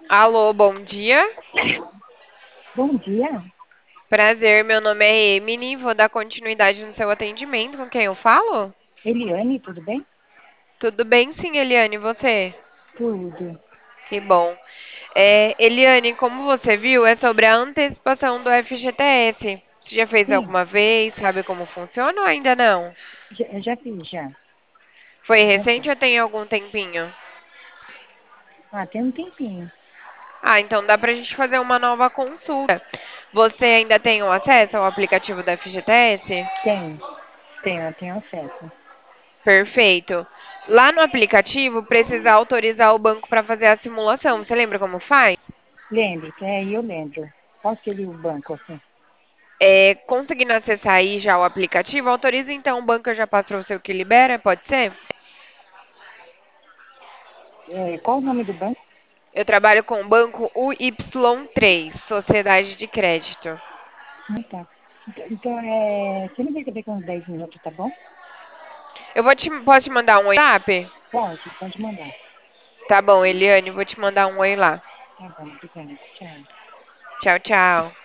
Alô, bom dia. Bom dia, Prazer, meu nome é Emily. Vou dar continuidade no seu atendimento. Com quem eu falo? Eliane, tudo bem? Tudo bem, sim, Eliane, e você? Tudo. Que bom. Eliane, como você viu, é sobre a antecipação do FGTS. Você já fez Sim, alguma vez? Sabe como funciona ou ainda não? já fiz, já. Foi Já recente fiz. ou tem algum tempinho? Ah, tem um tempinho. Ah, então dá pra gente fazer uma nova consulta. Você ainda tem o acesso ao aplicativo do FGTS? Tenho, tenho acesso. Perfeito. Lá no aplicativo, precisa autorizar o banco para fazer a simulação. Você lembra como faz? Lembre, eu lembro. Qual seria o banco, assim? Conseguindo acessar aí já o aplicativo, autoriza então o banco, eu já passo para você o que libera, pode ser? Qual o nome do banco? Eu trabalho com o banco UY3, Sociedade de Crédito. Ah, tá. Então, você me liga daqui uns 10 minutos, tá bom? Posso te mandar um WhatsApp? Pode mandar. Tá bom, Eliane, vou te mandar um oi lá. Tá bom, obrigada. Tchau. Tchau, tchau.